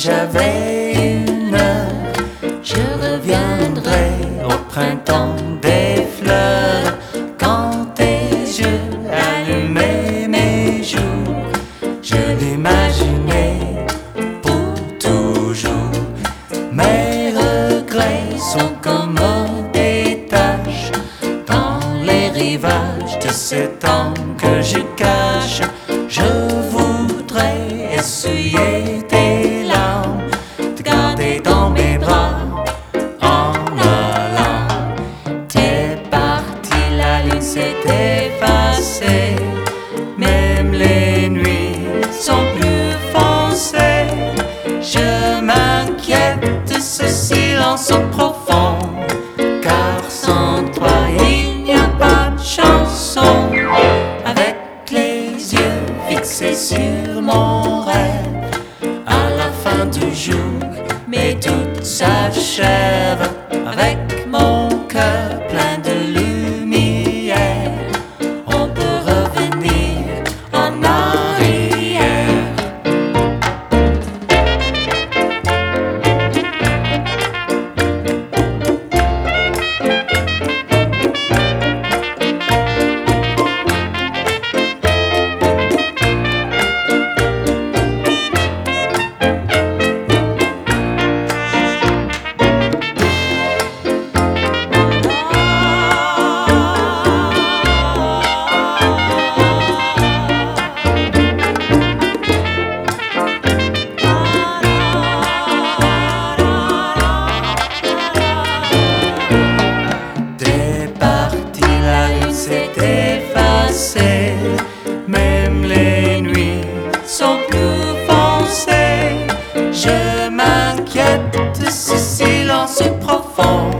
j'avais une heure, je reviendrais au printemps des fleurs, quand tes yeux allumaient mes jours. Je l'imaginais pour toujours. Mes regrets sont comme des taches dans les rivages de ces temps que je cache. Je voudrais essuyer tes larmes, te garder dans mes bras en allant. T'es parti, la lune s'est effacée, même les nuits sont plus foncées. Je m'inquiète de ce silence profond, car sans toi il n'y a pas de chanson. Avec les yeux fixés sur mon rêve, à la fin du jour, mais tout s'achève. Avec mon cœur plein de lumière, on peut revenir en arrière. Même les nuits sont plus foncées. Je m'inquiète de ce silence profond,